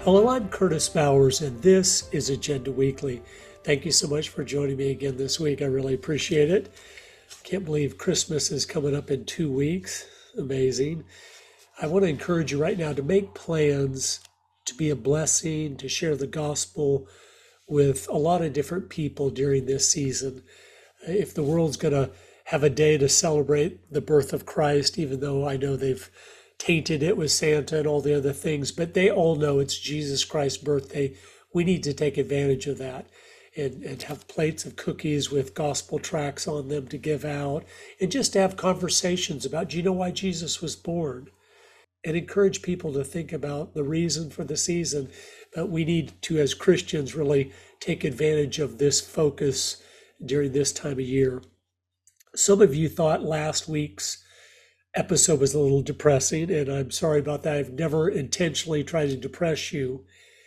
Hello, I'm Curtis Bowers, and this is Agenda Weekly. Thank you so much for joining me again this week. I really appreciate it. Can't believe Christmas is coming up in 2 weeks. Amazing. I want to encourage you right now to make plans to be a blessing, to share the gospel with a lot of different people during this season. If the world's going to have a day to celebrate the birth of Christ, even though I know they've tainted it with Santa and all the other things, but they all know it's Jesus Christ's birthday. We need to take advantage of that and have plates of cookies with gospel tracts on them to give out and just to have conversations about, do you know why Jesus was born? And encourage people to think about the reason for the season. But we need to, as Christians, really take advantage of this focus during this time of year. Some of you thought last week's episode was a little depressing, and I'm sorry about that. I've never intentionally tried to depress you,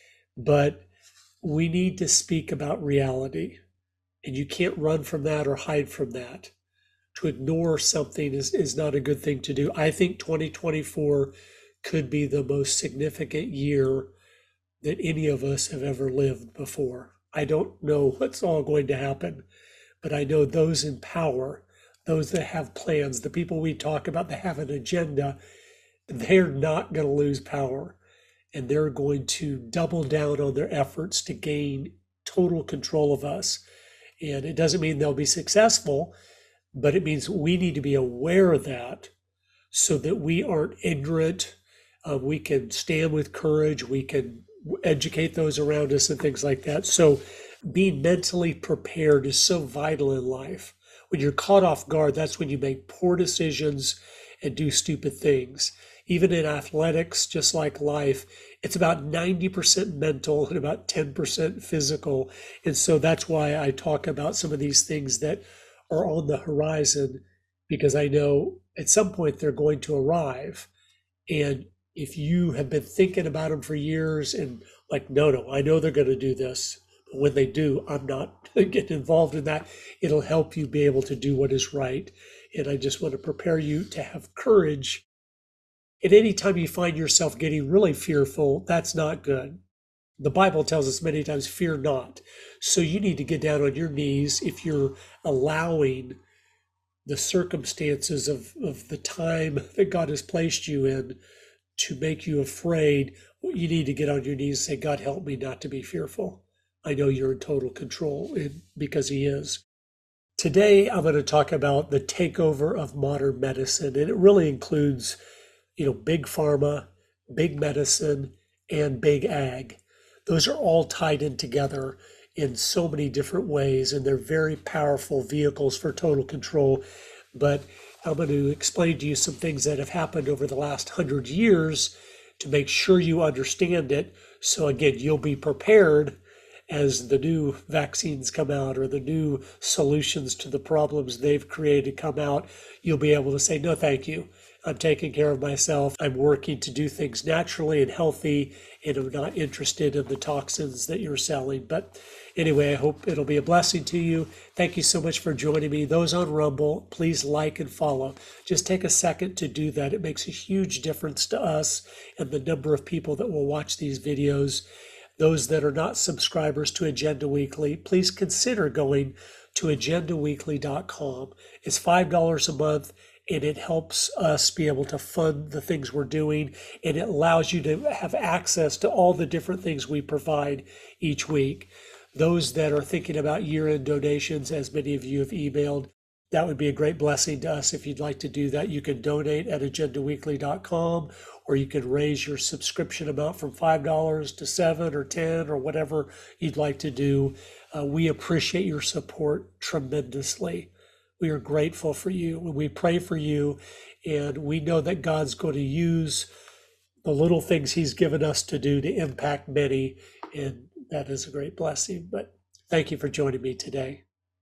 but we need to speak about reality, and you can't run from that or hide from that. To ignore something is not a good thing to do. I think 2024 could be the most significant year that any of us have ever lived before. I don't know what's all going to happen, but I know those in power, those that have plans, the people we talk about that have an agenda, they're not going to lose power. And they're going to double down on their efforts to gain total control of us. And it doesn't mean they'll be successful, but it means we need to be aware of that so that we aren't ignorant. We can stand with courage. We can educate those around us and things like that. So being mentally prepared is so vital in life. When you're caught off guard, that's when you make poor decisions and do stupid things. Even in athletics, just like life, it's about 90% mental and about 10% physical. And so that's why I talk about some of these things that are on the horizon, because I know at some point they're going to arrive. And if you have been thinking about them for years and like, no, I know they're going to do this, but when they do, I'm not getting involved in that. It'll help you be able to do what is right. And I just want to prepare you to have courage. And anytime you find yourself getting really fearful, that's not good. The Bible tells us many times, fear not. So you need to get down on your knees if you're allowing the circumstances of the time that God has placed you in to make you afraid. You need to get on your knees and say, God, help me not to be fearful. I know you're in total control, because He is. Today, I'm going to talk about the takeover of modern medicine, and it really includes, big pharma, big medicine, and big ag. Those are all tied in together in so many different ways, and they're very powerful vehicles for total control. But I'm going to explain to you some things that have happened over the last 100 years to make sure you understand it. So again, you'll be prepared as the new vaccines come out or the new solutions to the problems they've created come out. You'll be able to say, no, thank you. I'm taking care of myself. I'm working to do things naturally and healthy, and I'm not interested in the toxins that you're selling. But anyway, I hope it'll be a blessing to you. Thank you so much for joining me. Those on Rumble, please like and follow. Just take a second to do that. It makes a huge difference to us and the number of people that will watch these videos. Those that are not subscribers to Agenda Weekly, please consider going to agendaweekly.com. It's $5 a month, and it helps us be able to fund the things we're doing, and it allows you to have access to all the different things we provide each week. Those that are thinking about year-end donations, as many of you have emailed, that would be a great blessing to us. If you'd like to do that, you can donate at agendaweekly.com, or you can raise your subscription amount from $5 to $7 or $10 or whatever you'd like to do. We appreciate your support tremendously. We are grateful for you. We pray for you, and we know that God's going to use the little things He's given us to do to impact many, and that is a great blessing. But thank you for joining me today.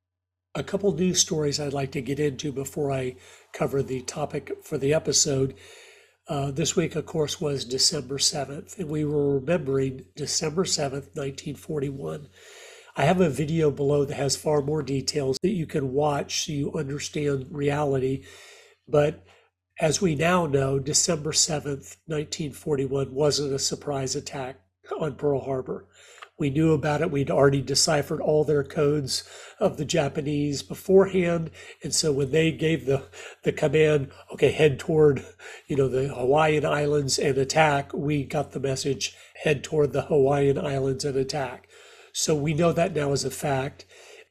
A couple news stories I'd like to get into before I cover the topic for the episode. This week, of course, was December 7th, and we were remembering December 7th, 1941. I have a video below that has far more details that you can watch so you understand reality. But as we now know, December 7th, 1941 wasn't a surprise attack. on Pearl Harbor. We knew about it. We'd already deciphered all their codes of the Japanese beforehand. And so when they gave the command, okay, head toward, the Hawaiian Islands and attack, we got the message, head toward the Hawaiian Islands and attack. So we know that now as a fact.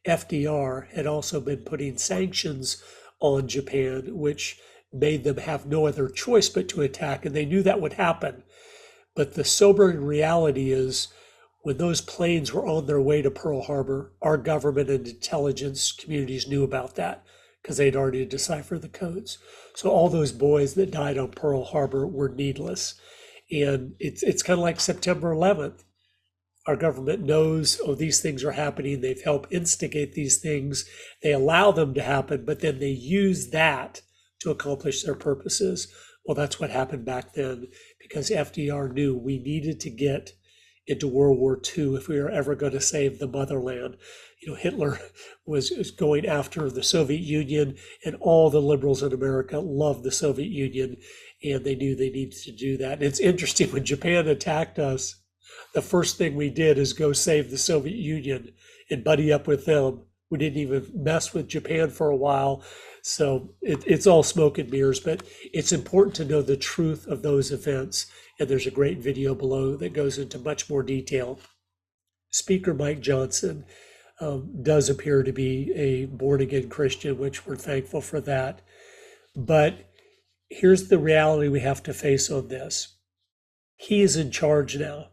FDR had also been putting sanctions on Japan, which made them have no other choice but to attack. And they knew that would happen. But the sobering reality is, when those planes were on their way to Pearl Harbor, our government and intelligence communities knew about that because they'd already deciphered the codes. So all those boys that died on Pearl Harbor were needless. And it's kind of like September 11th. Our government knows, oh, these things are happening. They've helped instigate these things. They allow them to happen, but then they use that to accomplish their purposes. Well, that's what happened back then, because FDR knew we needed to get into World War II if we were ever going to save the motherland. Hitler was going after the Soviet Union, and all the liberals in America loved the Soviet Union, and they knew they needed to do that. And it's interesting, when Japan attacked us, the first thing we did is go save the Soviet Union and buddy up with them. We didn't even mess with Japan for a while. So it's all smoke and mirrors, but it's important to know the truth of those events. And there's a great video below that goes into much more detail. Speaker Mike Johnson does appear to be a born-again Christian, which we're thankful for that. But here's the reality we have to face on this. He is in charge now.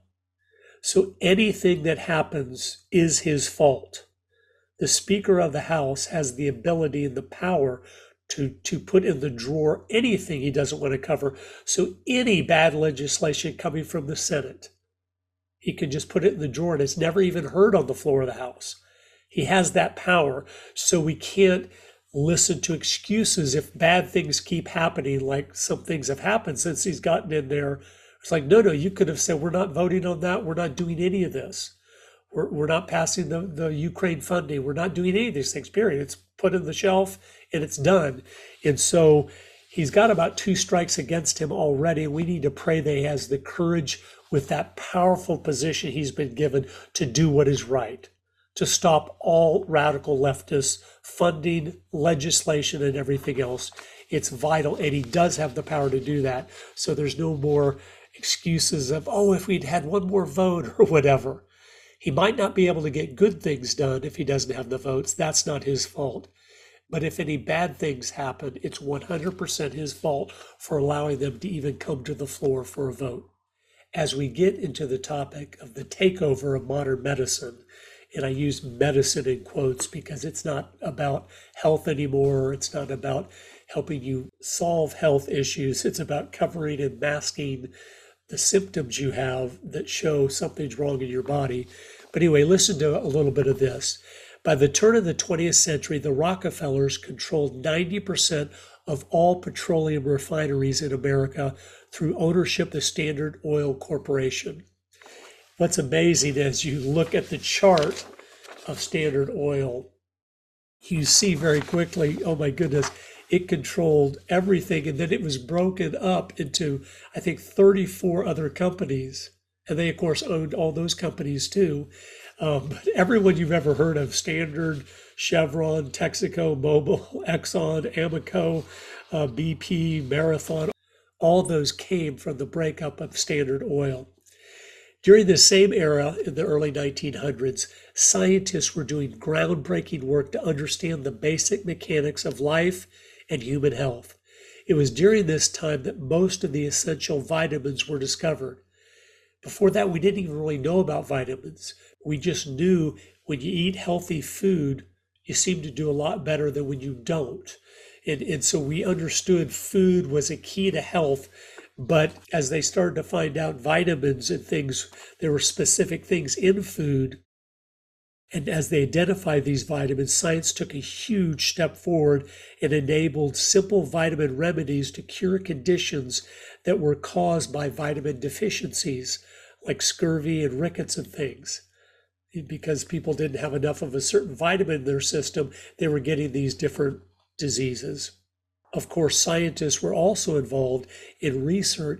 So anything that happens is his fault. The Speaker of the House has the ability and the power to put in the drawer anything he doesn't want to cover. So any bad legislation coming from the Senate, he can just put it in the drawer, and it's never even heard on the floor of the House. He has that power. So we can't listen to excuses if bad things keep happening, like some things have happened since he's gotten in there. It's like, no, you could have said, we're not voting on that. We're not doing any of this. We're not passing the Ukraine funding. We're not doing any of these things, period. It's put in the shelf and it's done. And so he's got about 2 strikes against him already. We need to pray that he has the courage, with that powerful position he's been given, to do what is right, to stop all radical leftists funding, legislation, and everything else. It's vital, and he does have the power to do that. So there's no more excuses of, oh, if we'd had one more vote or whatever. He might not be able to get good things done if he doesn't have the votes. That's not his fault. But if any bad things happen, it's 100% his fault for allowing them to even come to the floor for a vote. As we get into the topic of the takeover of modern medicine, and I use medicine in quotes because it's not about health anymore. It's not about helping you solve health issues. It's about covering and masking the symptoms you have that show something's wrong in your body. But anyway, listen to a little bit of this. By the turn of the 20th century, the Rockefellers controlled 90% of all petroleum refineries in America through ownership of the Standard Oil Corporation. What's amazing as you look at the chart of Standard Oil, you see very quickly, oh my goodness, it controlled everything, and then it was broken up into, I think, 34 other companies. And they, of course, owned all those companies too. But everyone you've ever heard of, Standard, Chevron, Texaco, Mobil, Exxon, Amoco, BP, Marathon, all those came from the breakup of Standard Oil. During the same era, in the early 1900s, scientists were doing groundbreaking work to understand the basic mechanics of life and human health. It was during this time that most of the essential vitamins were discovered. Before that, we didn't even really know about vitamins. We just knew when you eat healthy food, you seem to do a lot better than when you don't. And so we understood food was a key to health. But as they started to find out vitamins and things, there were specific things in food. And as they identified these vitamins, science took a huge step forward and enabled simple vitamin remedies to cure conditions that were caused by vitamin deficiencies, like scurvy and rickets and things. Because people didn't have enough of a certain vitamin in their system, they were getting these different diseases. Of course, scientists were also involved in research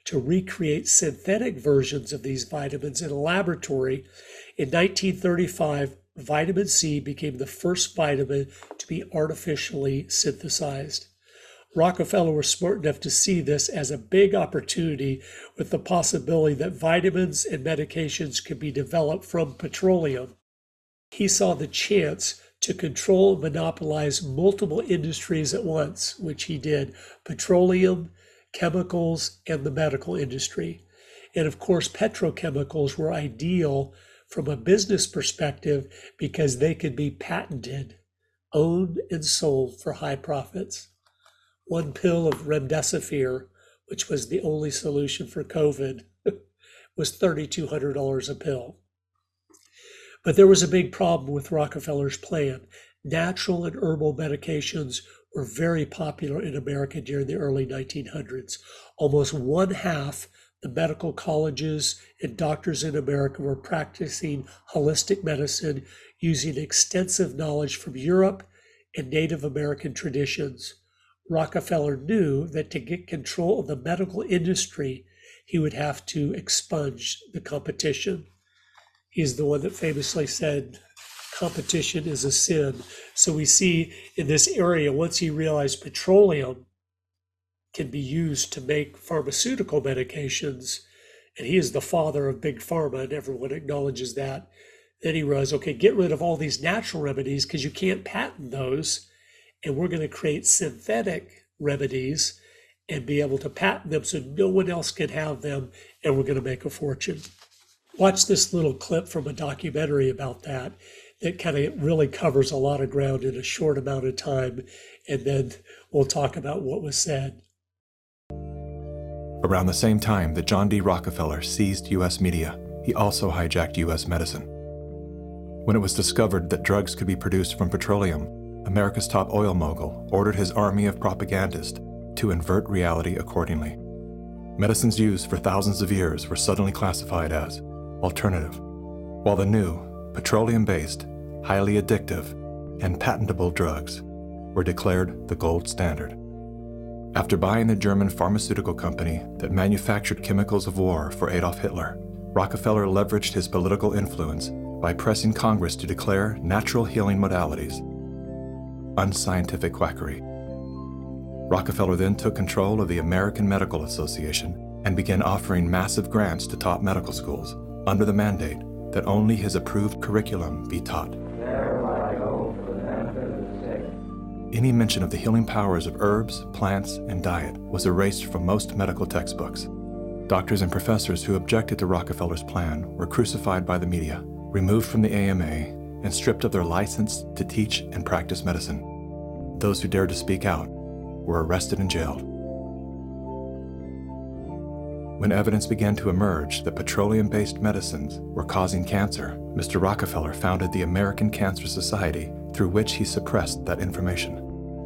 to recreate synthetic versions of these vitamins in a laboratory. In 1935, vitamin C became the first vitamin to be artificially synthesized. Rockefeller was smart enough to see this as a big opportunity, with the possibility that vitamins and medications could be developed from petroleum. He saw the chance to control and monopolize multiple industries at once, which he did: petroleum, chemicals, and the medical industry. And of course, petrochemicals were ideal from a business perspective because they could be patented, owned, and sold for high profits. One pill of remdesivir, which was the only solution for COVID, was $3,200 a pill. But there was a big problem with Rockefeller's plan. Natural and herbal medications were very popular in America during the early 1900s. Almost one half the medical colleges and doctors in America were practicing holistic medicine using extensive knowledge from Europe and Native American traditions. Rockefeller knew that to get control of the medical industry, he would have to expunge the competition. He's the one that famously said, competition is a sin. So we see in this area, once he realized petroleum can be used to make pharmaceutical medications, and he is the father of big pharma, and everyone acknowledges that, then he realized, okay, get rid of all these natural remedies because you can't patent those, and we're going to create synthetic remedies and be able to patent them so no one else can have them, and we're going to make a fortune. Watch this little clip from a documentary about that kind of really covers a lot of ground in a short amount of time, and then we'll talk about what was said. Around the same time that John D. Rockefeller seized U.S. media, he also hijacked U.S. medicine. When it was discovered that drugs could be produced from petroleum, America's top oil mogul ordered his army of propagandists to invert reality accordingly. Medicines used for thousands of years were suddenly classified as alternative, while the new, petroleum-based, highly addictive, and patentable drugs were declared the gold standard. After buying the German pharmaceutical company that manufactured chemicals of war for Adolf Hitler, Rockefeller leveraged his political influence by pressing Congress to declare natural healing modalities unscientific quackery. Rockefeller then took control of the American Medical Association and began offering massive grants to top medical schools under the mandate that only his approved curriculum be taught. Any mention of the healing powers of herbs, plants, and diet was erased from most medical textbooks. Doctors and professors who objected to Rockefeller's plan were crucified by the media, removed from the AMA, and stripped of their license to teach and practice medicine. Those who dared to speak out were arrested and jailed. When evidence began to emerge that petroleum-based medicines were causing cancer, Mr. Rockefeller founded the American Cancer Society, through which he suppressed that information.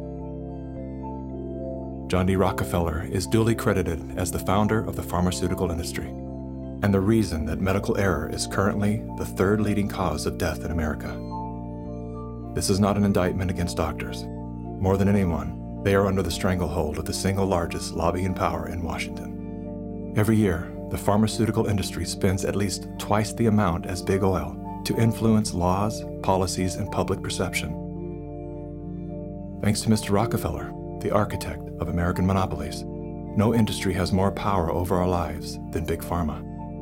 John D. Rockefeller is duly credited as the founder of the pharmaceutical industry, and the reason that medical error is currently the third leading cause of death in America. This is not an indictment against doctors. More than anyone, they are under the stranglehold of the single largest lobbying power in Washington. Every year, the pharmaceutical industry spends at least twice the amount as big oil to influence laws, policies, and public perception. Thanks to Mr. Rockefeller, the architect of American monopolies, no industry has more power over our lives than Big Pharma.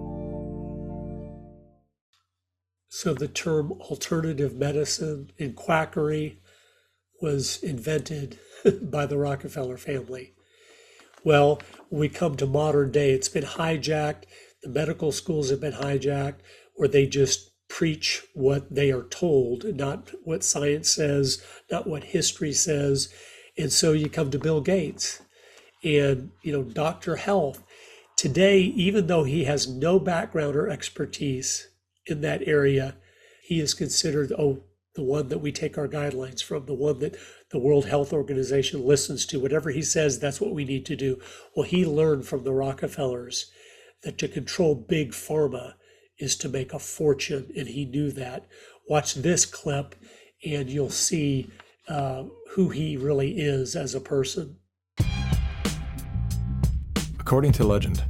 So the term alternative medicine and quackery was invented by the Rockefeller family. Well, we come to modern day, it's been hijacked. The medical schools have been hijacked, where they just preach what they are told, not what science says, not what history says. And so you come to Bill Gates and, Dr. Health. Today, even though he has no background or expertise in that area, he is considered, the one that we take our guidelines from, the one that the World Health Organization listens to. Whatever he says, that's what we need to do. Well, he learned from the Rockefellers that to control big pharma is to make a fortune, and he knew that. Watch this clip, and you'll see who he really is as a person. According to legend,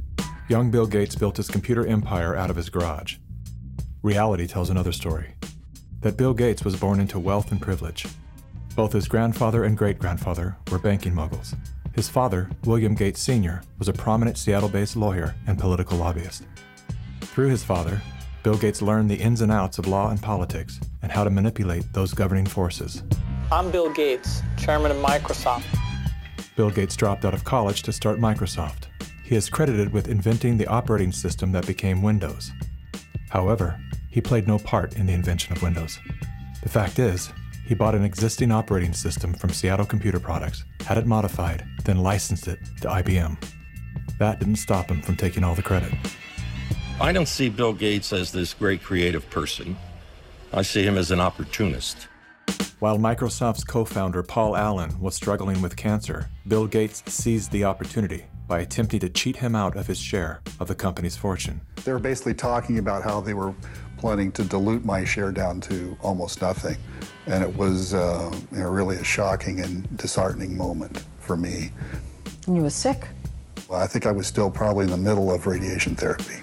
young Bill Gates built his computer empire out of his garage. Reality tells another story, that Bill Gates was born into wealth and privilege. Both his grandfather and great-grandfather were banking moguls. His father, William Gates Sr., was a prominent Seattle-based lawyer and political lobbyist. Through his father, Bill Gates learned the ins and outs of law and politics and how to manipulate those governing forces. I'm Bill Gates, chairman of Microsoft. Bill Gates dropped out of college to start Microsoft. He is credited with inventing the operating system that became Windows. However, he played no part in the invention of Windows. The fact is, he bought an existing operating system from Seattle Computer Products, had it modified, then licensed it to IBM. That didn't stop him from taking all the credit. I don't see Bill Gates as this great creative person. I see him as an opportunist. While Microsoft's co-founder Paul Allen was struggling with cancer, Bill Gates seized the opportunity by attempting to cheat him out of his share of the company's fortune. They were basically talking about how they were planning to dilute my share down to almost nothing. And it was really a shocking and disheartening moment for me. And you were sick? Well, I think I was still probably in the middle of radiation therapy.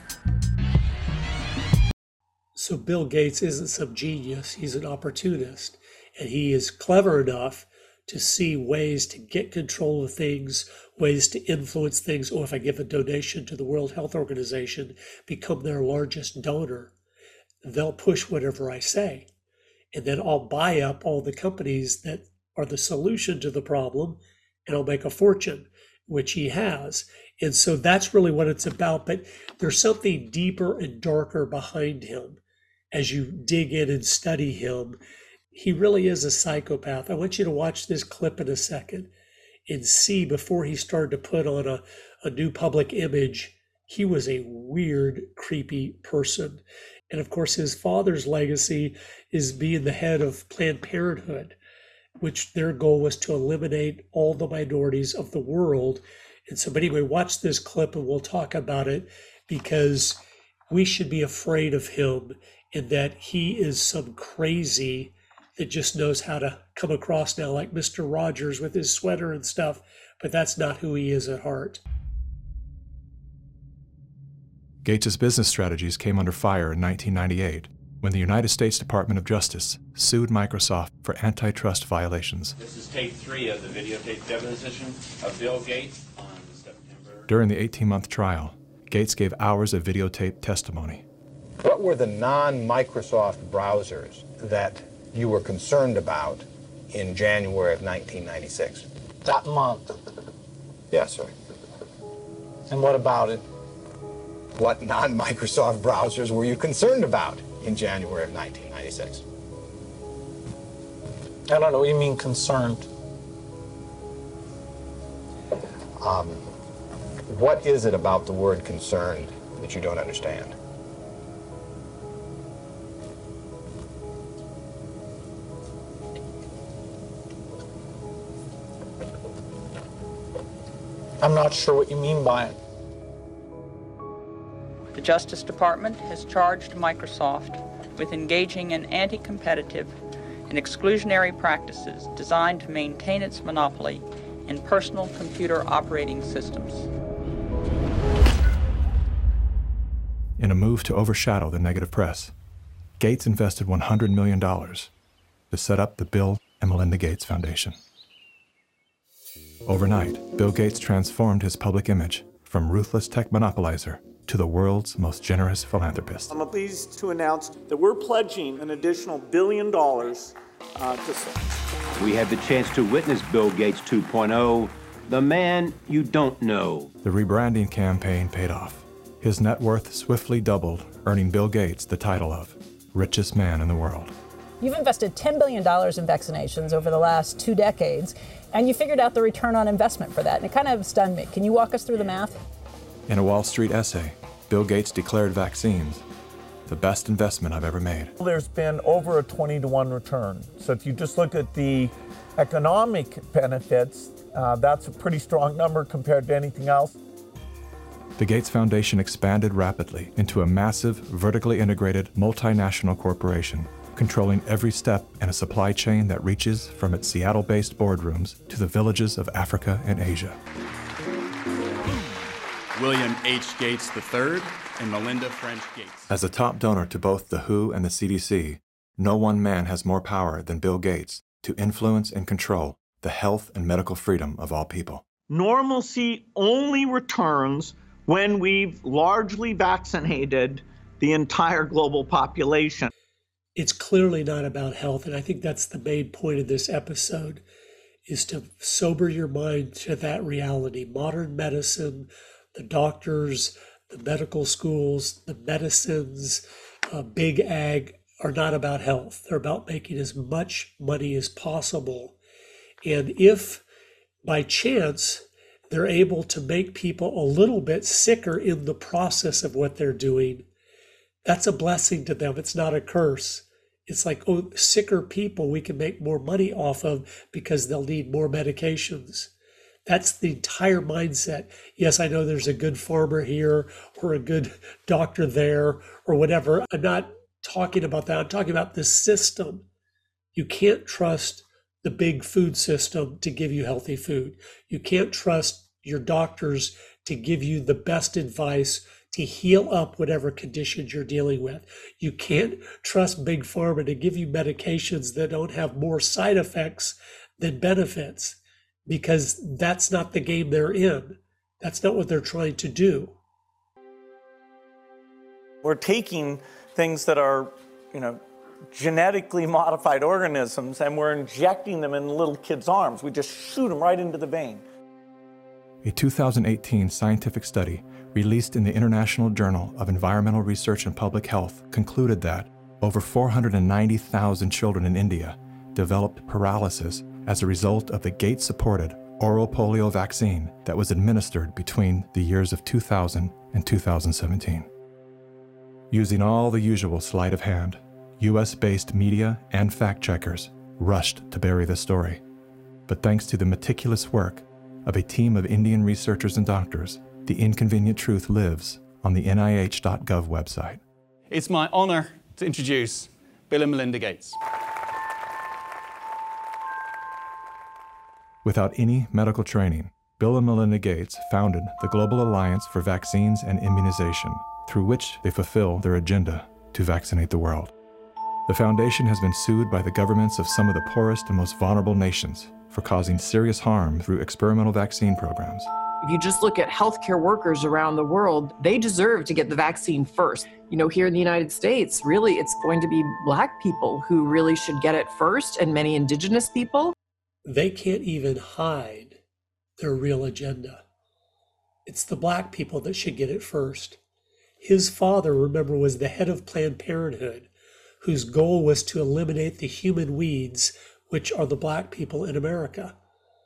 So Bill Gates isn't some genius, he's an opportunist. And he is clever enough to see ways to get control of things, ways to influence things. Or if I give a donation to the World Health Organization, become their largest donor, they'll push whatever I say. And then I'll buy up all the companies that are the solution to the problem, and I'll make a fortune, which he has. And so that's really what it's about. But there's something deeper and darker behind him as you dig in and study him. He really is a psychopath. I want you to watch this clip in a second and see, before he started to put on a new public image, he was a weird, creepy person. And of course, his father's legacy is being the head of Planned Parenthood, which their goal was to eliminate all the minorities of the world. And so, but anyway, watch this clip and we'll talk about it, because we should be afraid of him, and that he is some crazy that just knows how to come across now like Mr. Rogers with his sweater and stuff, but that's not who he is at heart. Gates' business strategies came under fire in 1998 when the United States Department of Justice sued Microsoft for antitrust violations. This is tape 3 of the videotape deposition of Bill Gates on September. During the 18-month trial, Gates gave hours of videotaped testimony. What were the non-Microsoft browsers that you were concerned about in January of 1996? That month. Yes, sir. And what about it? What non-Microsoft browsers were you concerned about in January of 1996? I don't know what you mean concerned. What is it about the word concerned that you don't understand? I'm not sure what you mean by it. The Justice Department has charged Microsoft with engaging in anti-competitive and exclusionary practices designed to maintain its monopoly in personal computer operating systems. In a move to overshadow the negative press, Gates invested $100 million to set up the Bill and Melinda Gates Foundation. Overnight, Bill Gates transformed his public image from ruthless tech monopolizer to the world's most generous philanthropist. I'm pleased to announce that we're pledging an additional $1 billion to We had the chance to witness Bill Gates 2.0, the man you don't know. The rebranding campaign paid off. His net worth swiftly doubled, earning Bill Gates the title of richest man in the world. You've invested $10 billion in vaccinations over the last 2 decades, and you figured out the return on investment for that, and it kind of stunned me. Can you walk us through the math? In a Wall Street essay, Bill Gates declared vaccines the best investment I've ever made. There's been over a 20-to-1 return. So if you just look at the economic benefits, that's a pretty strong number compared to anything else. The Gates Foundation expanded rapidly into a massive, vertically integrated, multinational corporation, controlling every step in a supply chain that reaches from its Seattle-based boardrooms to the villages of Africa and Asia. William H. Gates III and Melinda French Gates. As a top donor to both the WHO and the CDC, no one man has more power than Bill Gates to influence and control the health and medical freedom of all people. Normalcy only returns when we've largely vaccinated the entire global population. It's clearly not about health, and I think that's the main point of this episode, is to sober your mind to that reality. Modern medicine, the doctors, the medical schools, the medicines, big ag are not about health. They're about making as much money as possible. And if by chance they're able to make people a little bit sicker in the process of what they're doing, that's a blessing to them. It's not a curse. It's like, oh, sicker people we can make more money off of because they'll need more medications. That's the entire mindset. Yes, I know there's a good farmer here or a good doctor there or whatever. I'm not talking about that. I'm talking about the system. You can't trust the big food system to give you healthy food. You can't trust your doctors to give you the best advice to heal up whatever conditions you're dealing with. You can't trust Big Pharma to give you medications that don't have more side effects than benefits, because that's not the game they're in. That's not what they're trying to do. We're taking things that are, genetically modified organisms, and we're injecting them in little kids' arms. We just shoot them right into the vein. A 2018 scientific study released in the International Journal of Environmental Research and Public Health concluded that over 490,000 children in India developed paralysis as a result of the Gates-supported oral polio vaccine that was administered between the years of 2000 and 2017. Using all the usual sleight of hand, US-based media and fact-checkers rushed to bury the story. But thanks to the meticulous work of a team of Indian researchers and doctors, the inconvenient truth lives on the NIH.gov website. It's my honor to introduce Bill and Melinda Gates. Without any medical training, Bill and Melinda Gates founded the Global Alliance for Vaccines and Immunization, through which they fulfill their agenda to vaccinate the world. The foundation has been sued by the governments of some of the poorest and most vulnerable nations for causing serious harm through experimental vaccine programs. If you just look at healthcare workers around the world, they deserve to get the vaccine first. Here in the United States, really, it's going to be Black people who really should get it first, and many Indigenous people. They can't even hide their real agenda. It's the Black people that should get it first. His father, remember, was the head of Planned Parenthood, whose goal was to eliminate the human weeds, which are the Black people in America.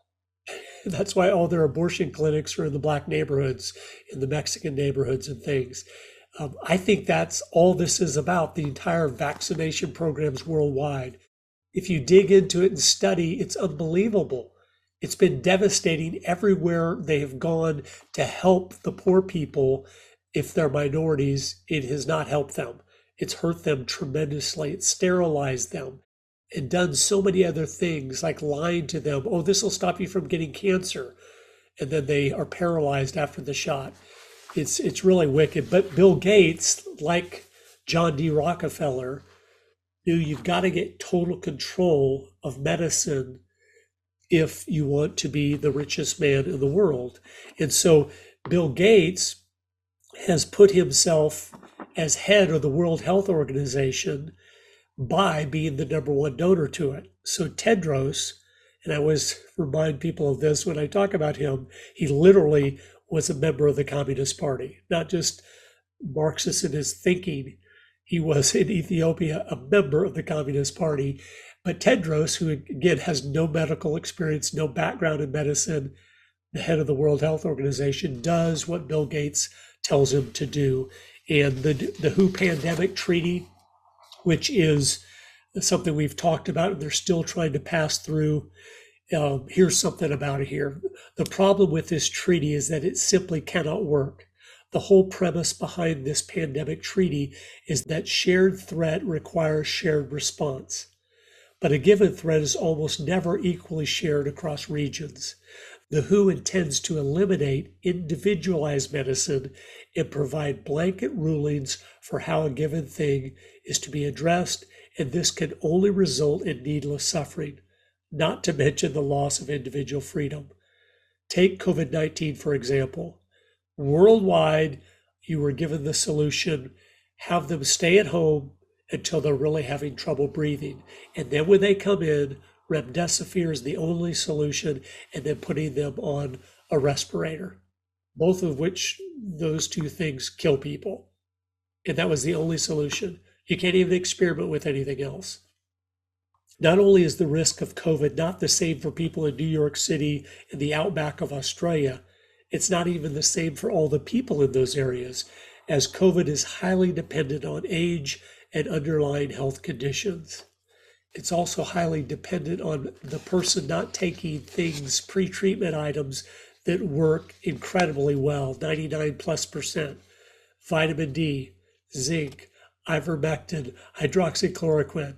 That's why all their abortion clinics are in the Black neighborhoods, in the Mexican neighborhoods and things. I think that's all this is about, the entire vaccination programs worldwide. If you dig into it and study, it's unbelievable. It's been devastating everywhere they have gone to help the poor people. If they're minorities, it has not helped them. It's hurt them tremendously. It's sterilized them and done so many other things, like lying to them, oh, this will stop you from getting cancer. And then they are paralyzed after the shot. It's really wicked. But Bill Gates, like John D. Rockefeller, knew you've got to get total control of medicine if you want to be the richest man in the world. And so Bill Gates has put himself as head of the World Health Organization by being the #1 donor to it. So Tedros, and I always remind people of this when I talk about him, he literally was a member of the Communist Party, not just Marxist in his thinking. He was in Ethiopia a member of the Communist Party. But Tedros, who again has no medical experience, no background in medicine, the head of the World Health Organization, does what Bill Gates tells him to do. And the WHO pandemic treaty, which is something we've talked about and they're still trying to pass through. Here's something about it here. The problem with this treaty is that it simply cannot work. The whole premise behind this pandemic treaty is that shared threat requires shared response. But a given threat is almost never equally shared across regions. The WHO intends to eliminate individualized medicine and provide blanket rulings for how a given thing is to be addressed, and this can only result in needless suffering, not to mention the loss of individual freedom. Take COVID-19, for example. Worldwide, you were given the solution, have them stay at home until they're really having trouble breathing. And then when they come in, remdesivir is the only solution, and then putting them on a respirator, both of which, those two things kill people. And that was the only solution. You can't even experiment with anything else. Not only is the risk of COVID not the same for people in New York City and the outback of Australia, it's not even the same for all the people in those areas, as COVID is highly dependent on age and underlying health conditions. It's also highly dependent on the person not taking things, pre-treatment items that work incredibly well, 99+%, vitamin D, zinc, ivermectin, hydroxychloroquine.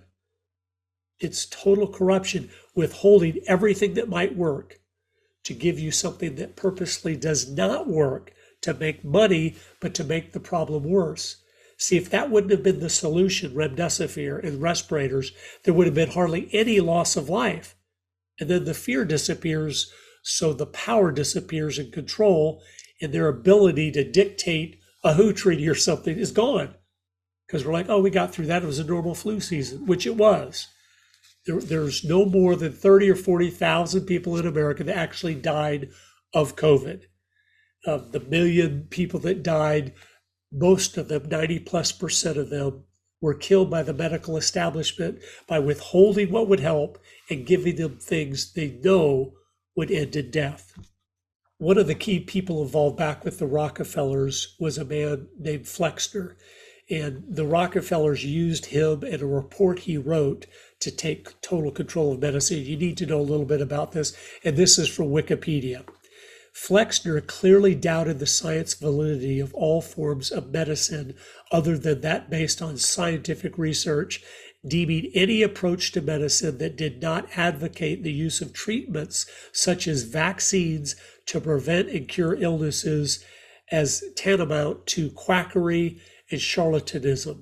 It's total corruption, withholding everything that might work to give you something that purposely does not work to make money, but to make the problem worse. See, if that wouldn't have been the solution, remdesivir and respirators, there would have been hardly any loss of life. And then the fear disappears, so the power disappears in control, and their ability to dictate a WHO treaty or something is gone. Because we're like, oh, we got through that. It was a normal flu season, which it was. There's no more than 30 or 40,000 people in America that actually died of COVID. Of the million people that died, most of them, 90+% of them, were killed by the medical establishment by withholding what would help and giving them things they know would end in death. One of the key people involved back with the Rockefellers was a man named Flexner. And the Rockefellers used him and a report he wrote to take total control of medicine. You need to know a little bit about this, and this is from Wikipedia. Flexner clearly doubted the science validity of all forms of medicine other than that based on scientific research, deeming any approach to medicine that did not advocate the use of treatments such as vaccines to prevent and cure illnesses as tantamount to quackery and charlatanism.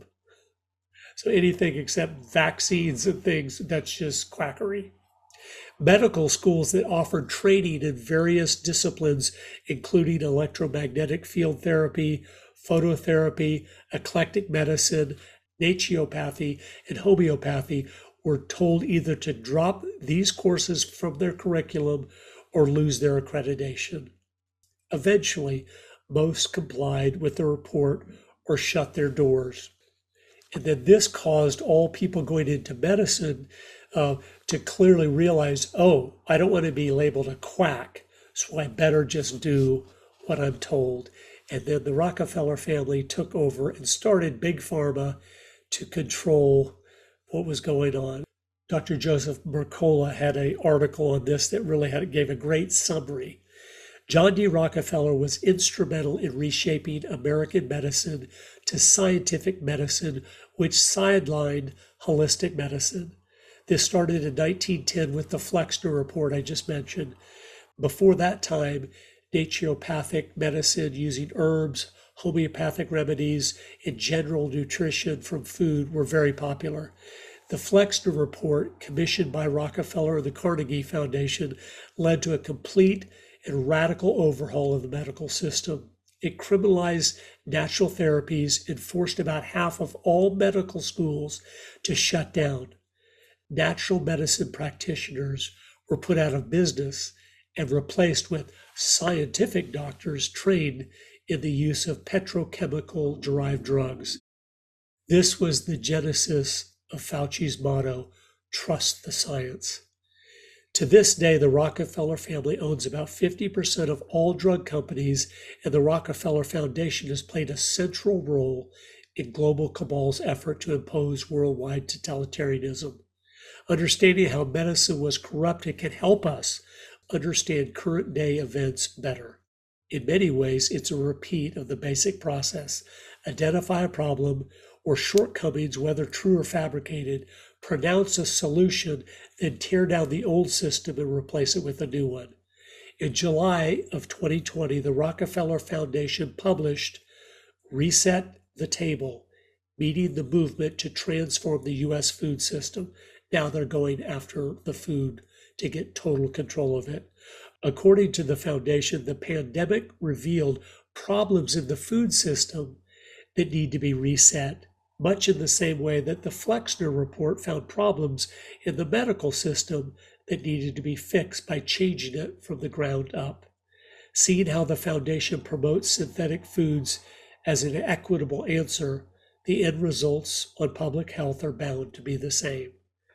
So anything except vaccines and things, that's just quackery. Medical schools that offered training in various disciplines, including electromagnetic field therapy, phototherapy, eclectic medicine, naturopathy, and homeopathy, were told either to drop these courses from their curriculum or lose their accreditation. Eventually, most complied with the report or shut their doors. And then this caused all people going into medicine to clearly realize, oh, I don't want to be labeled a quack, so I better just do what I'm told. And then the Rockefeller family took over and started Big Pharma to control what was going on. Dr. Joseph Mercola had an article on this that really gave a great summary. John D. Rockefeller was instrumental in reshaping American medicine to scientific medicine, which sidelined holistic medicine. This started in 1910 with the Flexner report I just mentioned. Before that time, naturopathic medicine using herbs, homeopathic remedies, and general nutrition from food were very popular. The Flexner report, commissioned by Rockefeller and the Carnegie Foundation, led to a complete and radical overhaul of the medical system. It criminalized natural therapies and forced about half of all medical schools to shut down. Natural medicine practitioners were put out of business and replaced with scientific doctors trained in the use of petrochemical-derived drugs. This was the genesis of Fauci's motto, "Trust the science." To this day, the Rockefeller family owns about 50% of all drug companies, and the Rockefeller Foundation has played a central role in global cabal's effort to impose worldwide totalitarianism. Understanding how medicine was corrupted can help us understand current day events better. In many ways, it's a repeat of the basic process. Identify a problem or shortcomings, whether true or fabricated, pronounce a solution, then tear down the old system and replace it with a new one. In July of 2020, the Rockefeller Foundation published Reset the Table, Meeting the Movement to Transform the U.S. Food System. Now they're going after the food to get total control of it. According to the foundation, the pandemic revealed problems in the food system that need to be reset, much in the same way that the Flexner report found problems in the medical system that needed to be fixed by changing it from the ground up. Seeing how the foundation promotes synthetic foods as an equitable answer, the end results on public health are bound to be the same.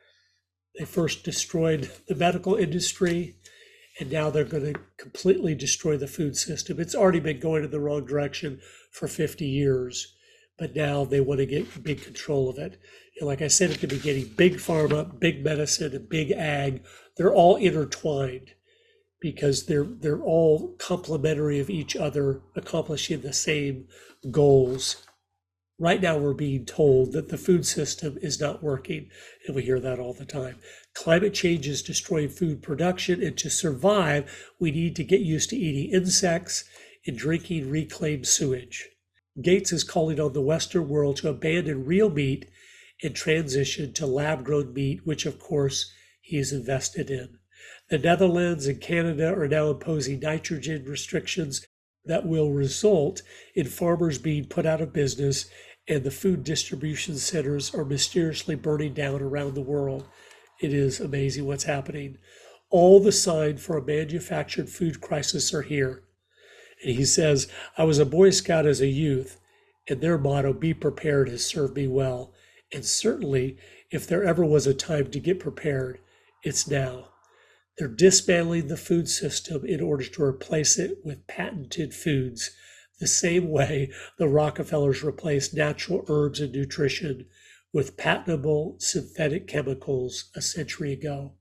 They first destroyed the medical industry, and now they're going to completely destroy the food system. It's already been going in the wrong direction for 50 years, but now they want to get big control of it. And like I said at the beginning, big pharma, big medicine, and big ag, they're all intertwined because they're all complementary of each other, accomplishing the same goals. Right now, we're being told that the food system is not working, and we hear that all the time. Climate change is destroying food production, and to survive, we need to get used to eating insects and drinking reclaimed sewage. Gates is calling on the Western world to abandon real meat and transition to lab-grown meat, which, of course, he is invested in. The Netherlands and Canada are now imposing nitrogen restrictions that will result in farmers being put out of business, and the food distribution centers are mysteriously burning down around the world. It is amazing what's happening. All the signs for a manufactured food crisis are here. And he says, I was a Boy Scout as a youth, and their motto, be prepared, has served me well. And certainly, if there ever was a time to get prepared, it's now. They're dismantling the food system in order to replace it with patented foods, the same way the Rockefellers replaced natural herbs and nutrition with patentable synthetic chemicals a century ago.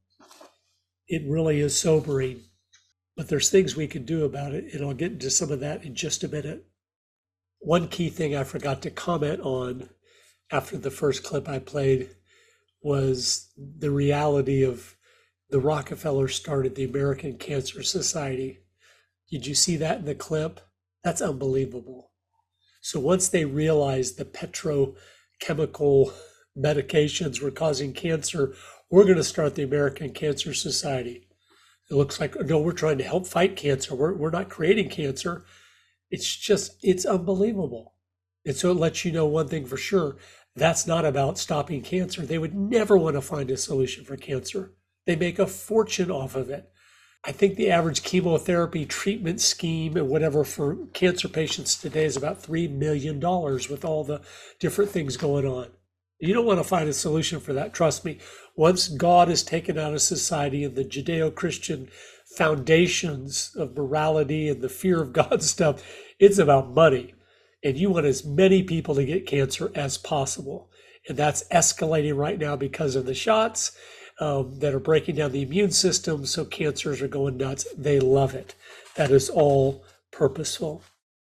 It really is sobering, but there's things we can do about it, and I'll get into some of that in just a minute. One key thing I forgot to comment on after the first clip I played was the reality of the Rockefellers started the American Cancer Society. Did you see that in the clip? That's unbelievable. So once they realized the petrochemical medications were causing cancer, we're going to start the American Cancer Society. It looks like, no, we're trying to help fight cancer. We're not creating cancer. It's unbelievable. And so it lets you know one thing for sure. That's not about stopping cancer. They would never want to find a solution for cancer. They make a fortune off of it. I think the average chemotherapy treatment scheme and whatever for cancer patients today is about $3 million with all the different things going on. You don't want to find a solution for that. Trust me. Once God is taken out of society and the Judeo-Christian foundations of morality and the fear of God stuff, it's about money. And you want as many people to get cancer as possible. And that's escalating right now because of the shots that are breaking down the immune system. So cancers are going nuts. They love it. That is all purposeful.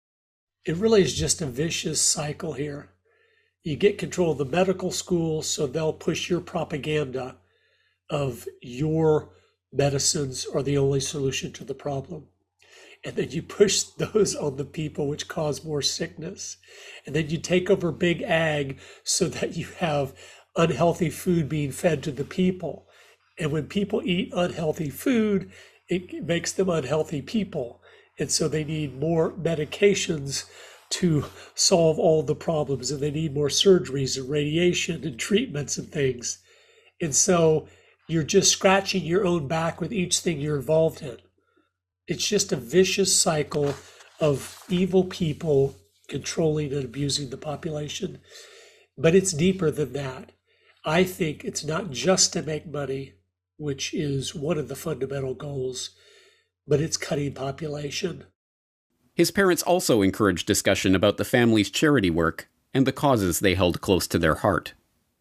It really is just a vicious cycle here. You get control of the medical school, so they'll push your propaganda of your medicines are the only solution to the problem. And then you push those on the people, which cause more sickness. And then you take over big ag so that you have unhealthy food being fed to the people. And when people eat unhealthy food, it makes them unhealthy people. And so they need more medications to solve all the problems, and they need more surgeries and radiation and treatments and things. And so you're just scratching your own back with each thing you're involved in. It's just a vicious cycle of evil people controlling and abusing the population. But it's deeper than that. I think it's not just to make money, which is one of the fundamental goals, but it's cutting population. His parents also encouraged discussion about the family's charity work and the causes they held close to their heart.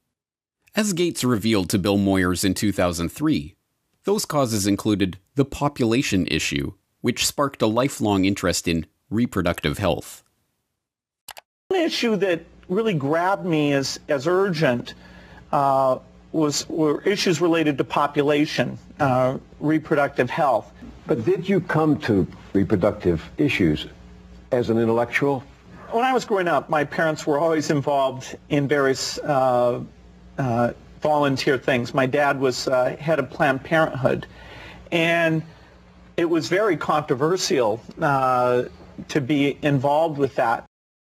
As Gates revealed to Bill Moyers in 2003, those causes included the population issue, which sparked a lifelong interest in reproductive health. One issue that really grabbed me as urgent were issues related to population, reproductive health. But did you come to reproductive issues as an intellectual? When I was growing up, my parents were always involved in various volunteer things. My dad was head of Planned Parenthood, and it was very controversial to be involved with that.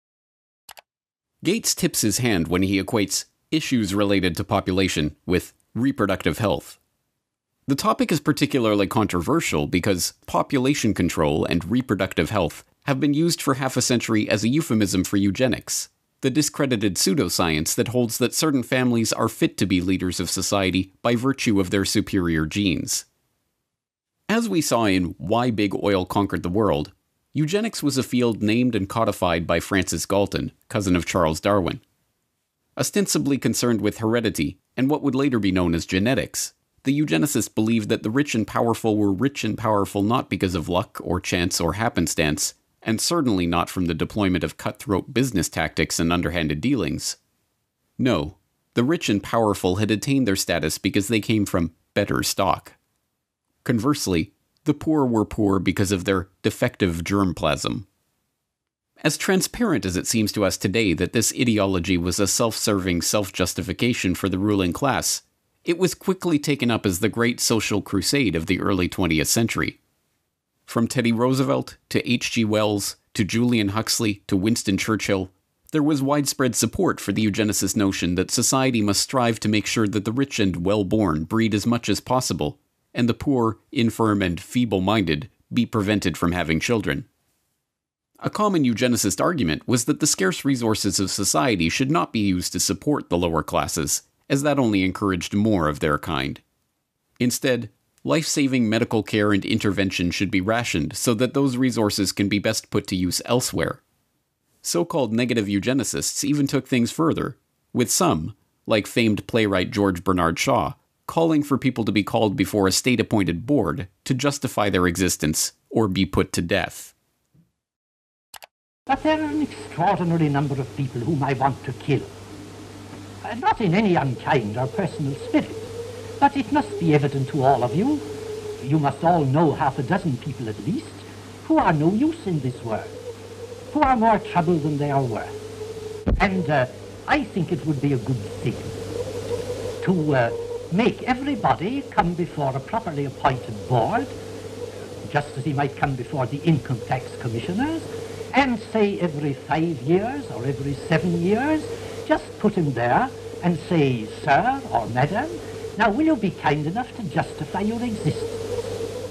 Gates tips his hand when he equates issues related to population with reproductive health. The topic is particularly controversial because population control and reproductive health have been used for half a century as a euphemism for eugenics, the discredited pseudoscience that holds that certain families are fit to be leaders of society by virtue of their superior genes. As we saw in Why Big Oil Conquered the World, eugenics was a field named and codified by Francis Galton, cousin of Charles Darwin. Ostensibly concerned with heredity and what would later be known as genetics, the eugenicists believed that the rich and powerful were rich and powerful not because of luck or chance or happenstance, and certainly not from the deployment of cutthroat business tactics and underhanded dealings. No, the rich and powerful had attained their status because they came from better stock. Conversely, the poor were poor because of their defective germplasm. As transparent as it seems to us today that this ideology was a self-serving self-justification for the ruling class, it was quickly taken up as the great social crusade of the early 20th century. From Teddy Roosevelt to H.G. Wells to Julian Huxley to Winston Churchill, there was widespread support for the eugenicist notion that society must strive to make sure that the rich and well-born breed as much as possible, and the poor, infirm, and feeble-minded be prevented from having children. A common eugenicist argument was that the scarce resources of society should not be used to support the lower classes, as that only encouraged more of their kind. Instead, life-saving medical care and intervention should be rationed so that those resources can be best put to use elsewhere. So-called negative eugenicists even took things further, with some, like famed playwright George Bernard Shaw, calling for people to be called before a state-appointed board to justify their existence or be put to death. But there are an extraordinary number of people whom I want to kill. Not in any unkind or personal spirit, but it must be evident to all of you, you must all know half a dozen people at least, who are no use in this world, who are more trouble than they are worth. And I think it would be a good thing to make everybody come before a properly appointed board, just as he might come before the income tax commissioners, and say every 5 years or every 7 years, just put him there and say, sir or madam, now will you be kind enough to justify your existence?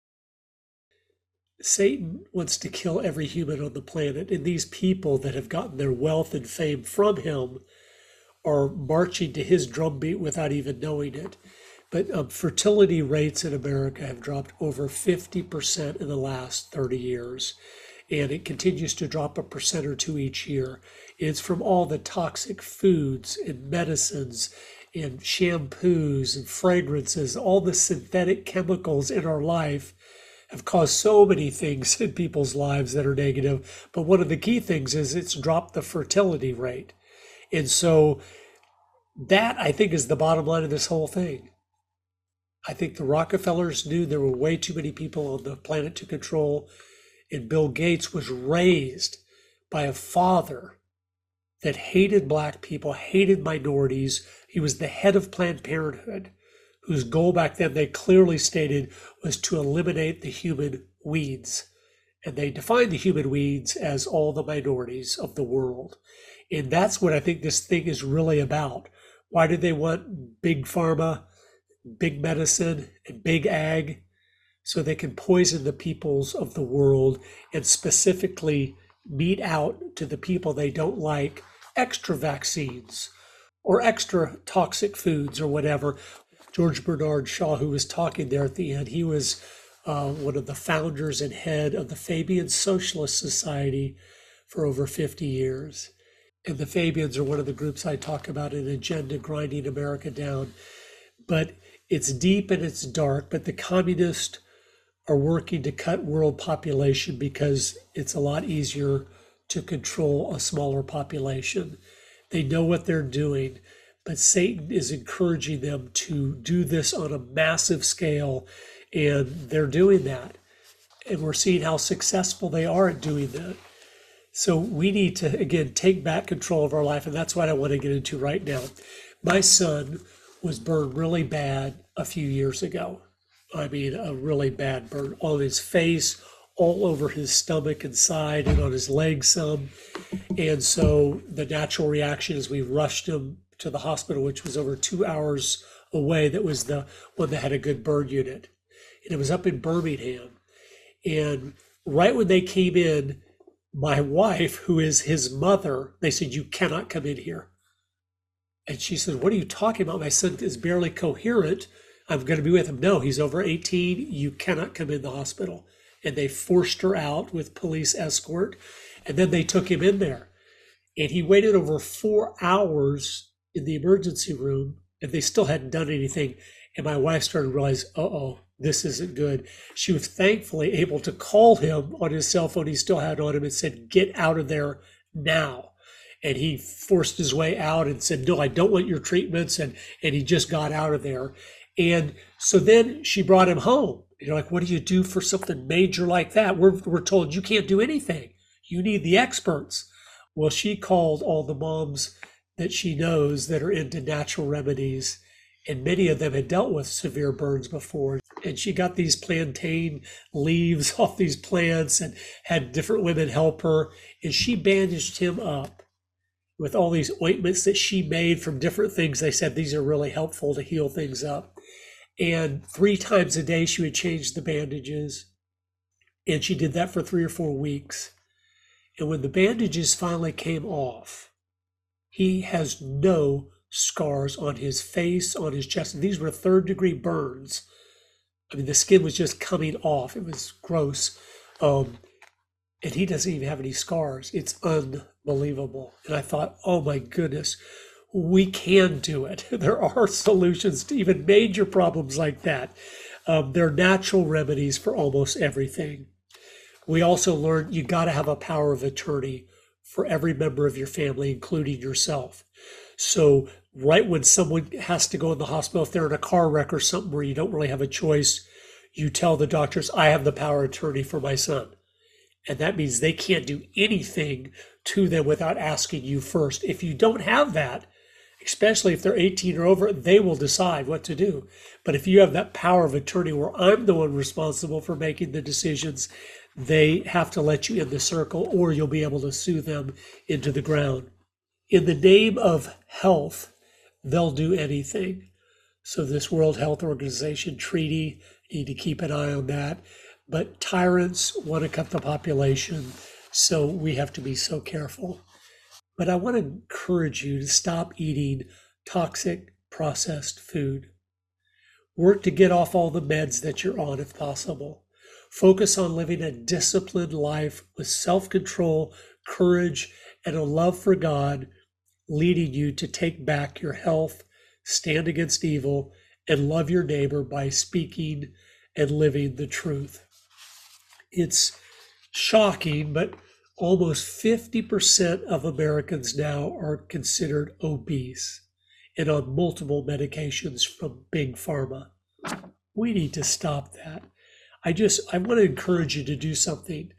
Satan wants to kill every human on the planet, and these people that have gotten their wealth and fame from him are marching to his drumbeat without even knowing it. But fertility rates in America have dropped over 50% in the last 30 years, and it continues to drop 1% or 2% each year. It's from all the toxic foods and medicines and shampoos and fragrances. All the synthetic chemicals in our life have caused so many things in people's lives that are negative. But one of the key things is it's dropped the fertility rate. And so that, I think, is the bottom line of this whole thing. I think the Rockefellers knew there were way too many people on the planet to control. And Bill Gates was raised by a father that hated black people, hated minorities. He was the head of Planned Parenthood, whose goal back then, they clearly stated, was to eliminate the human weeds. And they defined the human weeds as all the minorities of the world. And that's what I think this thing is really about. Why do they want big pharma, big medicine, and big ag? So they can poison the peoples of the world and specifically mete out to the people they don't like extra vaccines or extra toxic foods or whatever. George Bernard Shaw, who was talking there at the end, he was one of the founders and head of the Fabian Socialist Society for over 50 years. And the Fabians are one of the groups I talk about in Agenda Grinding America Down. But it's deep and it's dark, but the communists are working to cut world population because it's a lot easier to control a smaller population. They know what they're doing, but Satan is encouraging them to do this on a massive scale, and they're doing that. And we're seeing how successful they are at doing that. So we need to, again, take back control of our life, and that's what I want to get into right now. My son was burned really bad a few years ago. I mean, a really bad burn on his face, all over his stomach and side, and on his legs some. And so the natural reaction is we rushed him to the hospital, which was over 2 hours away. That was the one that had a good burn unit. And it was up in Birmingham. And right when they came in, my wife, who is his mother, they said, "You cannot come in here." And she said, "What are you talking about? My son is barely coherent. I'm going to be with him." "No, he's over 18. You cannot come in the hospital." And they forced her out with police escort. And then they took him in there. And he waited over 4 hours in the emergency room, and they still hadn't done anything. And my wife started to realize, this isn't good. She was thankfully able to call him on his cell phone he still had on him and said, "Get out of there now." And he forced his way out and said, "No, I don't want your treatments." And he just got out of there. And so then she brought him home. Like, what do you do for something major like that? We're told you can't do anything. You need the experts. Well, she called all the moms that she knows that are into natural remedies, and many of them had dealt with severe burns before. And she got these plantain leaves off these plants and had different women help her. And she bandaged him up with all these ointments that she made from different things. They said these are really helpful to heal things up. And 3 times a day, she would change the bandages. And she did that for 3 or 4 weeks. And when the bandages finally came off, he has no scars on his face, on his chest. And these were 3rd-degree burns. I mean, the skin was just coming off. It was gross. And he doesn't even have any scars. It's unbelievable. And I thought, oh my goodness, we can do it. There are solutions to even major problems like that. There are natural remedies for almost everything. We also learned you got to have a power of attorney for every member of your family, including yourself. So right when someone has to go in the hospital, if they're in a car wreck or something where you don't really have a choice, you tell the doctors, "I have the power of attorney for my son." And that means they can't do anything to them without asking you first. If you don't have that, especially if they're 18 or over, they will decide what to do. But if you have that power of attorney where I'm the one responsible for making the decisions, they have to let you in the circle, or you'll be able to sue them into the ground. In the name of health, they'll do anything. So this World Health Organization treaty, you need to keep an eye on that. But tyrants want to cut the population, so we have to be so careful. But I want to encourage you to stop eating toxic processed food. Work to get off all the meds that you're on if possible. Focus on living a disciplined life with self-control, courage, and a love for God, leading you to take back your health, stand against evil, and love your neighbor by speaking and living the truth. It's shocking, but almost 50% of Americans now are considered obese and on multiple medications from Big Pharma. We need to stop that. I want to encourage you to do something.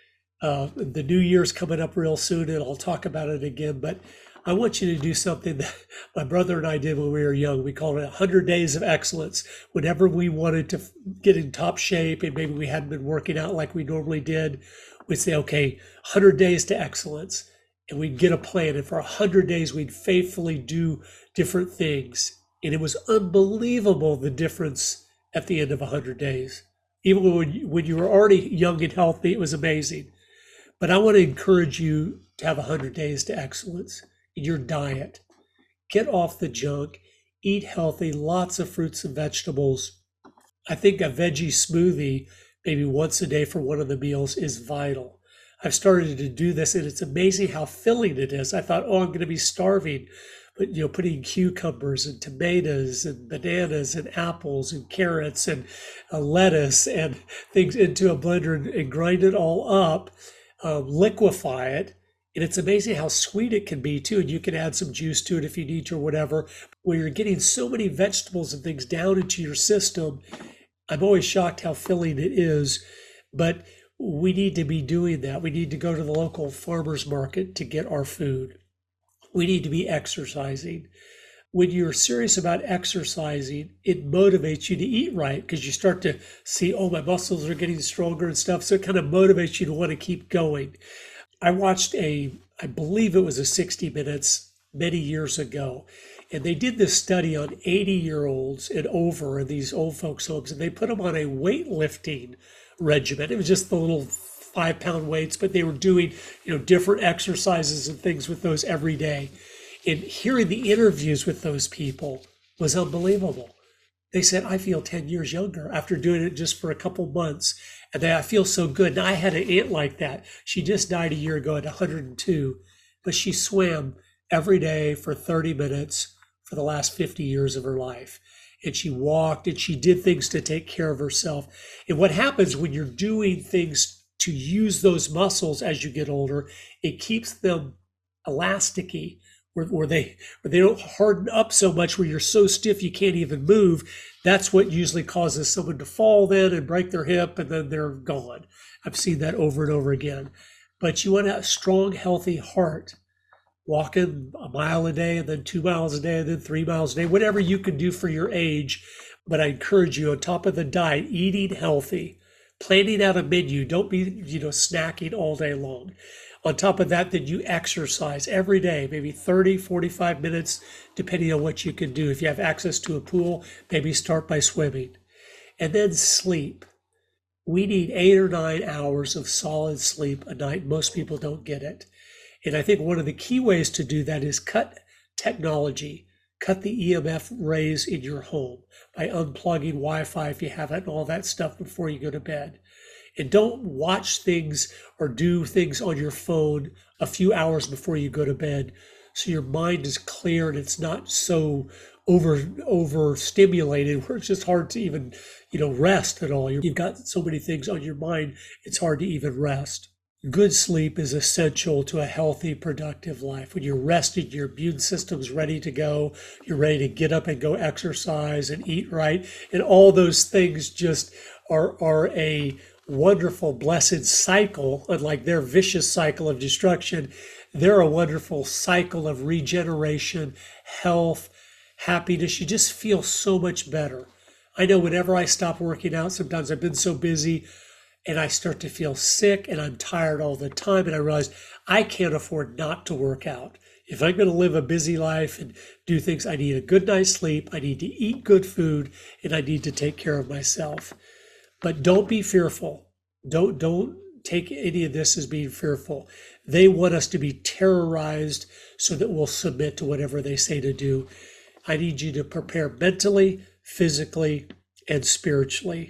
The new year's coming up real soon, and I'll talk about it again, but I want you to do something that my brother and I did when we were young. We called it 100 Days of Excellence. Whenever we wanted to get in top shape and maybe we hadn't been working out like we normally did, we'd say, okay, 100 days to excellence. And we'd get a plan. And for 100 days, we'd faithfully do different things. And it was unbelievable, the difference at the end of 100 days. Even when you were already young and healthy, it was amazing. But I want to encourage you to have 100 days to excellence in your diet. Get off the junk, eat healthy, lots of fruits and vegetables. I think a veggie smoothie, maybe once a day for one of the meals, is vital. I've started to do this, and it's amazing how filling it is. I thought, I'm going to be starving. But, putting cucumbers and tomatoes and bananas and apples and carrots and lettuce and things into a blender and grind it all up, liquefy it, And it's amazing how sweet it can be too. And you can add some juice to it if you need to or whatever, where you're getting so many vegetables and things down into your system. I'm always shocked how filling it is, but we need to be doing that. We need to go to the local farmer's market to get our food. We need to be exercising. When you're serious about exercising, it motivates you to eat right because you start to see, oh, my muscles are getting stronger and stuff. So it kind of motivates you to want to keep going. I watched I believe it was a 60 Minutes many years ago, and they did this study on 80-year-olds and over in these old folks' homes, and they put them on a weightlifting regimen. It was just the little 5-pound weights, but they were doing, different exercises and things with those every day. And hearing the interviews with those people was unbelievable. They said, I feel 10 years younger after doing it just for a couple months. And I feel so good. Now, I had an aunt like that. She just died a year ago at 102, but she swam every day for 30 minutes for the last 50 years of her life. And she walked and she did things to take care of herself. And what happens when you're doing things to use those muscles as you get older, it keeps them elasticy, where they don't harden up so much where you're so stiff you can't even move. That's what usually causes someone to fall then and break their hip and then they're gone. I've seen that over and over again. But you want to have a strong, healthy heart, walking a mile a day and then 2 miles a day and then 3 miles a day, whatever you can do for your age. But I encourage you, on top of the diet, eating healthy, planning out a menu. Don't be, snacking all day long. On top of that, then you exercise every day, maybe 30, 45 minutes, depending on what you can do. If you have access to a pool, maybe start by swimming. And then sleep. We need 8 or 9 hours of solid sleep a night. Most people don't get it. And I think one of the key ways to do that is cut technology, cut the EMF rays in your home by unplugging Wi-Fi if you have it and all that stuff before you go to bed. And don't watch things or do things on your phone a few hours before you go to bed, so your mind is clear and it's not so overstimulated where it's just hard to even, rest at all. You've got so many things on your mind, it's hard to even rest. Good sleep is essential to a healthy, productive life. When you're rested, your immune system's ready to go. You're ready to get up and go exercise and eat right. And all those things just are a wonderful, blessed cycle. Unlike their vicious cycle of destruction, they're a wonderful cycle of regeneration, health, happiness. You just feel so much better. I know whenever I stop working out, sometimes I've been so busy and I start to feel sick and I'm tired all the time. And I realize I can't afford not to work out. If I'm going to live a busy life and do things, I need a good night's sleep. I need to eat good food and I need to take care of myself. But don't be fearful. Don't take any of this as being fearful. They want us to be terrorized so that we'll submit to whatever they say to do. I need you to prepare mentally, physically, and spiritually,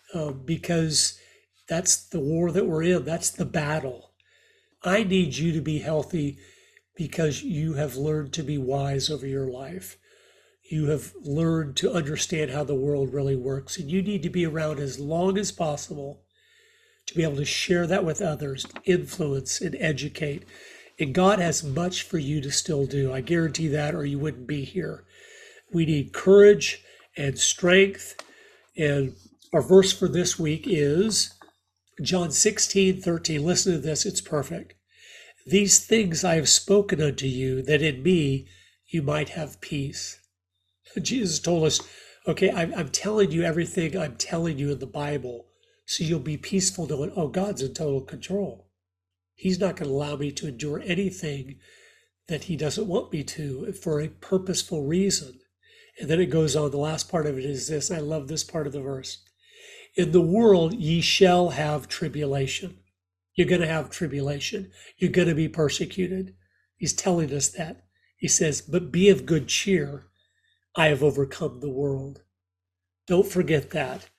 because that's the war that we're in. That's the battle. I need you to be healthy because you have learned to be wise over your life. You have learned to understand how the world really works, and you need to be around as long as possible to be able to share that with others, influence and educate. And God has much for you to still do. I guarantee that, or you wouldn't be here. We need courage and strength. And our verse for this week is John 16:13. Listen to this, it's perfect. These things I have spoken unto you, that in me you might have peace. Jesus told us, okay, I'm telling you everything I'm telling you in the Bible, so you'll be peaceful knowing, oh, God's in total control. He's not going to allow me to endure anything that he doesn't want me to for a purposeful reason. And then it goes on, the last part of it is this, I love this part of the verse. In the world ye shall have tribulation. You're going to have tribulation. You're going to be persecuted. He's telling us that. He says, but be of good cheer. I have overcome the world. Don't forget that.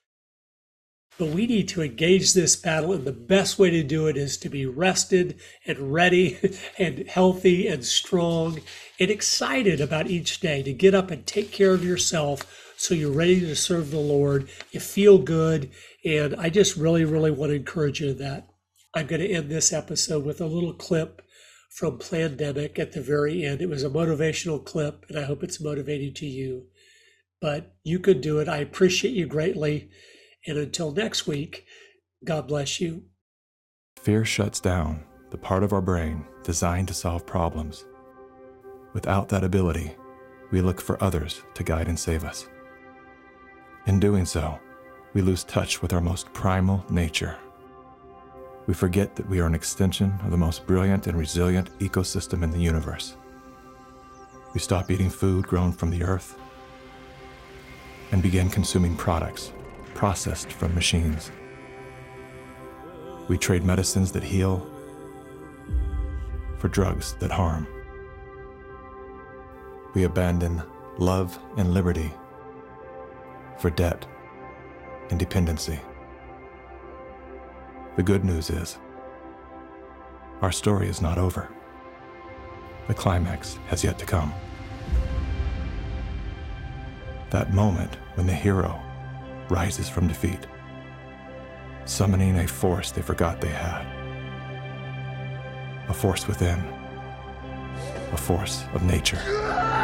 But we need to engage this battle, and the best way to do it is to be rested and ready and healthy and strong and excited about each day, to get up and take care of yourself so you're ready to serve the Lord. You feel good, and I just really, really want to encourage you in that. I'm going to end this episode with a little clip from Plandemic at the very end. It was a motivational clip, and I hope it's motivating to you. But you could do it. I appreciate you greatly. And until next week, God bless you. Fear shuts down the part of our brain designed to solve problems. Without that ability, we look for others to guide and save us. In doing so, we lose touch with our most primal nature. We forget that we are an extension of the most brilliant and resilient ecosystem in the universe. We stop eating food grown from the earth and begin consuming products processed from machines. We trade medicines that heal for drugs that harm. We abandon love and liberty for debt and dependency. The good news is, our story is not over. The climax has yet to come. That moment when the hero rises from defeat, summoning a force they forgot they had. A force within, a force of nature.